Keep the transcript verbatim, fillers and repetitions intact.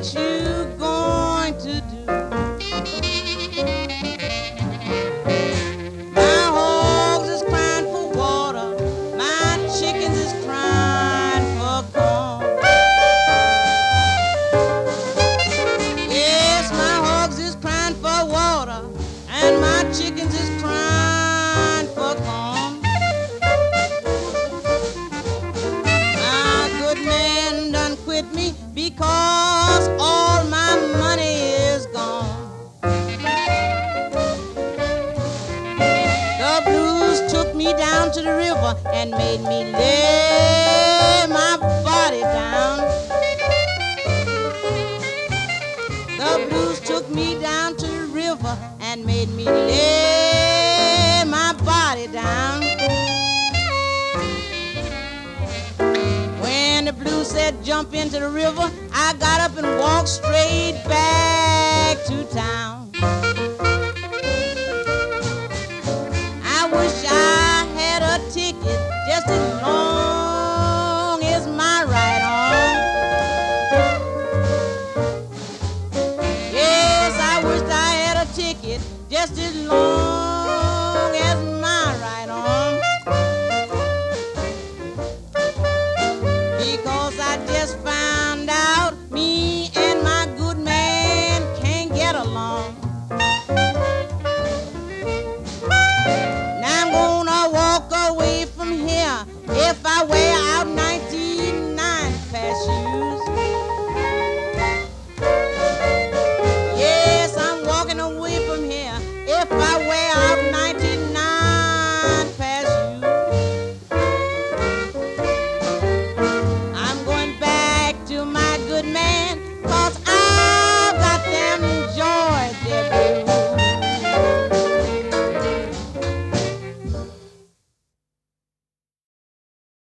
what you going to do? My hogs is crying for water, my chickens is crying for corn. Yes, my hogs is crying for water, and my chickens is crying for corn. My good man done quit me because all my money is gone. The blues took me down to the river and made me lay my body down. The blues took me down to the river and made me lay my body down. When the blues said jump into the river, I got up and walked straight back to town. I wish I had a ticket just as long as my right arm. Yes, I wish I had a ticket just as long as my right arm. Because I just found out me and my good man can't get along. Now I'm gonna walk away from here if I wear out night.